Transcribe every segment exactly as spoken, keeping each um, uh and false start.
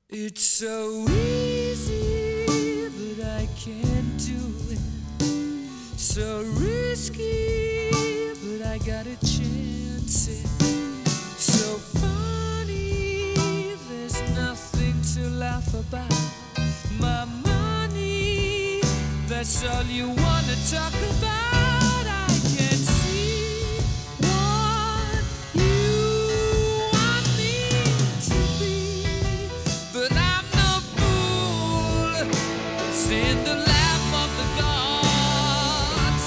It's so easy, but I can't do it. So risky, but I got a chance it. So funny, there's nothing to laugh about. My money, that's all you wanna talk about. I can see what you want me to be, but I'm no fool. It's in the lap of the gods.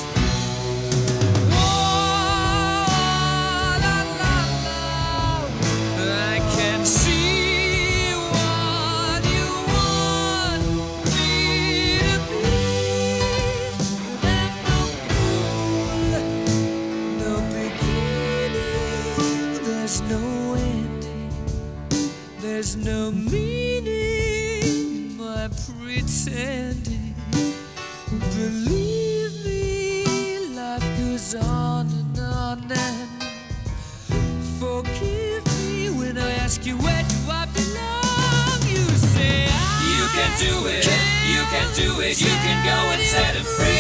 Whoa, la, la, la. I can see what you want me to be, but I'm no fool. No beginning, there's no ending. There's no meaning in my pretending. Believe me, life goes on and on and forgive me when I ask you where do I belong. You say I You can do it, you can do it, you can go and set him free.